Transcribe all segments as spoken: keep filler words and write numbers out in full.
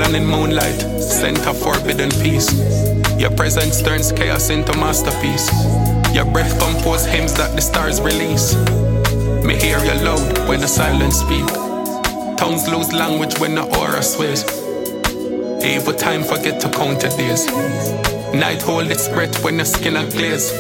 Melanin moonlight, scent of forbidden peace. Your presence turns chaos into masterpiece. Your breath compose hymns that the stars release. Me hear you loud when the silence speak. Tongues lose language when the aura sways. Evil time forget to count the days. Night hold its breath when your skin a glaze.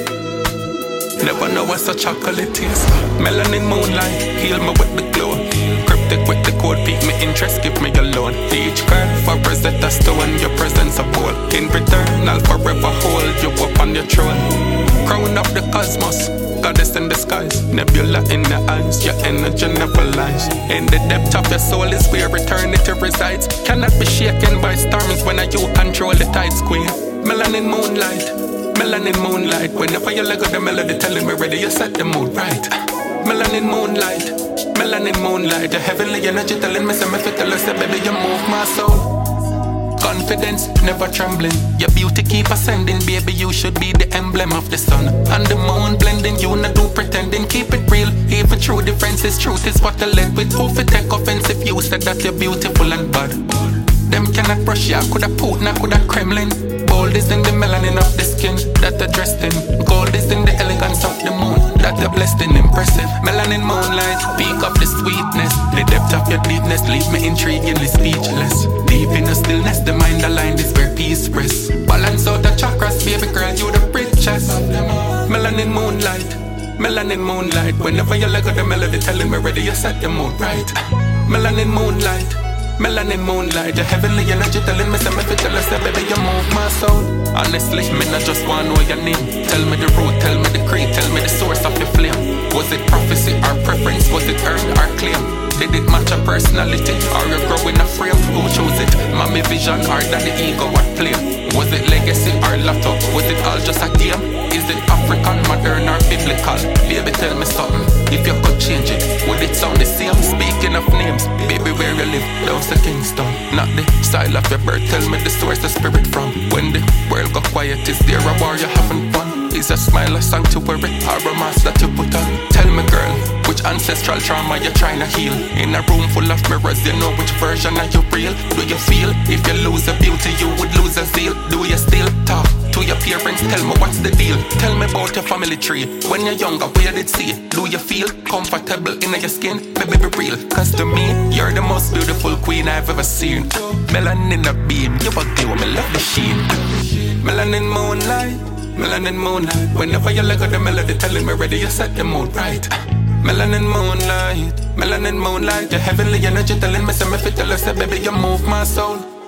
Never know what such chocolate is. Melanin moonlight, heal me with the glow. Cryptic with the code, pique me interest, give me a loan. Each card for Rosetta Stone, your presence a bowl. In return, I'll forever hold you up on your throne. Crown of the cosmos, goddess in the skies. Nebula in the eyes, your energy never lies. In the depth of your soul is where eternity resides. Cannot be shaken by storms when you control the tides, queen. Melanin moonlight, melanin moonlight. Whenever you let go the melody telling me ready, you set the mood right. Melanin moonlight, melanin moonlight. Your heavenly energy telling me some effortless, baby, you move my soul. Confidence, never trembling. Your beauty keep ascending, baby, you should be the emblem of the sun. And the moon blending, you not do pretending. Keep it real, even true differences. Truth is what I led with. Who fi take offense if you said that you're beautiful and bad? Them cannot brush ya, coulda Putin, coulda Kremlin. Gold is in the melanin of the skin that they're dressed in. Gold is in the elegance of the moon that they're blessed in. Impressive. Melanin moonlight, peak of the sweetness. The depth of your deepness leave me intriguingly speechless. Deep in the stillness, the mind aligned is where peace rests. Balance out the chakras, baby girl, you the richest. Melanin moonlight, melanin moonlight. Whenever you let go the melody telling me ready, you set the mood right. Melanin moonlight, melanin moonlight. Your heavenly energy telling me some effortless, baby, you move my soul. Honestly, me not just want to know your name. Tell me the road, tell me the creed, tell me the source of your flame. Was it prophecy or preference? Was it earned or claim? Did it match your personality or you grow in a frame? Who chose it? Mommy vision or daddy ego what play? Was it legacy or lotto? Was it all just a game? Is it African, modern or biblical? Baby, tell me something. If you could change it, would it sound the same? Speaking of names, baby, where you live? Down to Kingston. Not the style of your birth, tell me the source the spirit from. When the world got quiet, is there a war you haven't won? Is a smile a sanctuary or a mask that you put on? Tell me, girl, which ancestral trauma you trying to heal? In a room full of mirrors, you know which version are you real? Do you feel if you lose a beauty, you would lose a zeal? Do you still talk to your parents? Tell me what's the deal? Tell me about your family tree. When you're younger, where did see it? Do you feel comfortable in your skin? Baby, be real, cause to me, you're the most beautiful queen I've ever seen. Melanin a beam, you a glow, me love the sheen. Melanin moonlight, melanin moonlight. Whenever you let go the melody telling me ready, you set the mood right. Melanin moonlight, melanin moonlight. Your heavenly energy telling me some effortless, baby, you move my soul.